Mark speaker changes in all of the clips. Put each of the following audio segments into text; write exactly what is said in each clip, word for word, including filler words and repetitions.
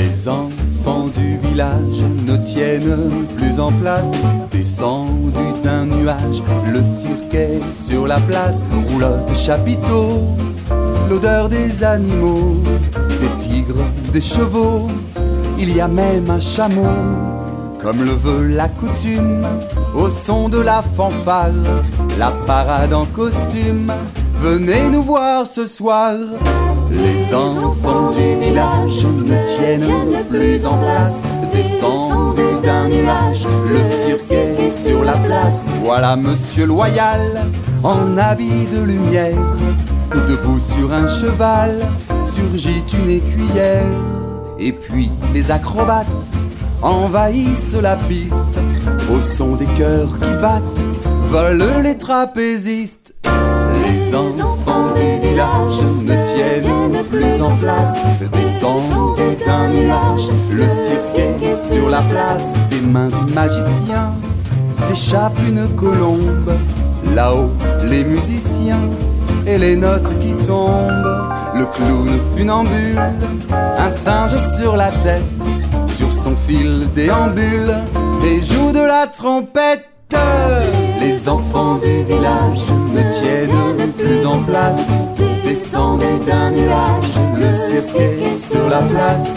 Speaker 1: Les enfants du village ne tiennent plus en place. Descendus d'un nuage, le cirque est sur la place. Roulotte chapiteau, l'odeur des animaux, des tigres, des chevaux, il y a même un chameau. Comme le veut la coutume, au son de la fanfare, la parade en costume, venez nous voir ce soir. Les enfants du village ne tiennent plus en place. Descendus d'un nuage, le cirque est sur la place. Voilà Monsieur Loyal, en habit de lumière, debout sur un cheval, surgit une écuyère. Et puis les acrobates envahissent la piste, au son des cœurs qui battent, volent les trapézistes. Les enfants du village ne tiennent plus en place. Descendus d'un nuage, le cirque est sur la place. Des mains du magicien s'échappe une colombe. Là-haut, les musiciens et les notes qui tombent. Le clown funambule, un singe sur la tête, sur son fil déambule et joue de la trompette. Les enfants du village ne tiennent plus en place. Descendus d'un nuage, le cirque est sur la place.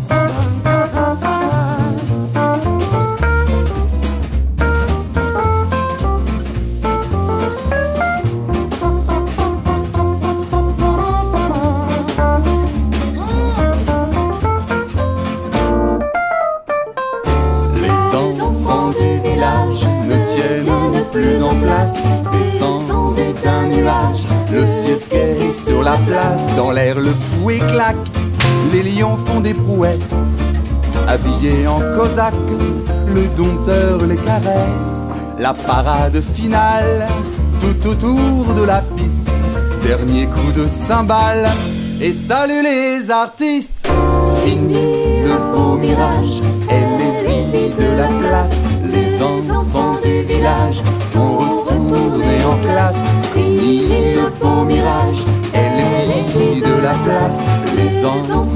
Speaker 1: Plus en place, descendus d'un nuage, le cirque est sur la place. Dans l'air le fouet claque, les lions font des prouesses. Habillés en cosaque, le dompteur les caresse. La parade finale, tout autour de la piste. Dernier coup de cymbale, et salut les artistes. Fini le beau mirage, elle est vide de la place. Les enfants du village sont retournés en classe. Fini le beau mirage, elle est vide de la place. Les enfants